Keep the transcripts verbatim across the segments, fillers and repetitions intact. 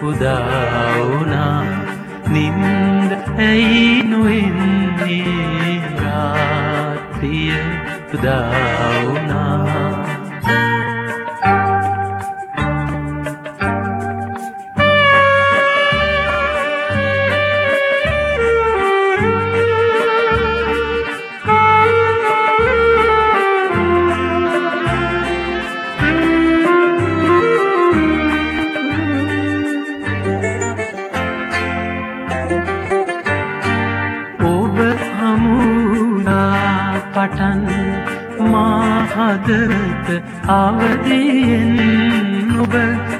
උදා වුණා නින්ද ඇයි නොඑන්නේ රාත්‍රිය උදා වුණා පටන් මා හදවත අවදියෙන් ඔබ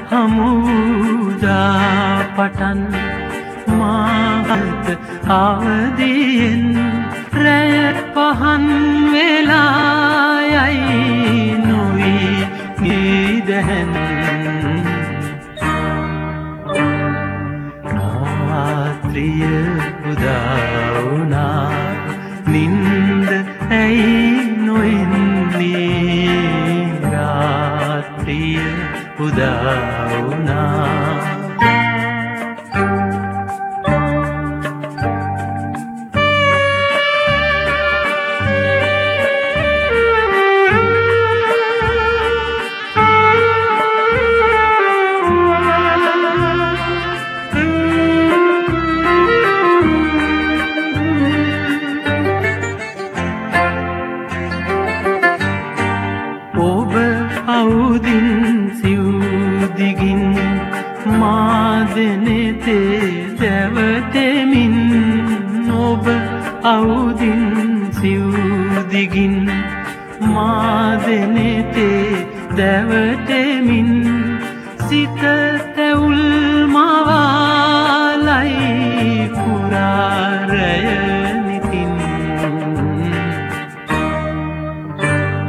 හමුදා පටන් මා හදවත අවදියෙන් රැය පහන් වෙලා යයි නොවි නිදැන් රාත්‍රිය උදා වුණා නින්ද ඇයි නොඑන්නේ රාත්‍රිය උදා වුණා අවුදින් සිව්දිගින් මාදනෙතේ දැවතෙමින් ඔබ අවුදින් සිව්දිගින් මාදනෙතේ දැවතෙමින් සිත තැවුල් මවාලයි පුරාරය නිතින්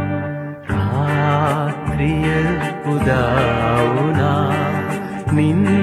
රාත්‍රිය උදා වුණා නින්ද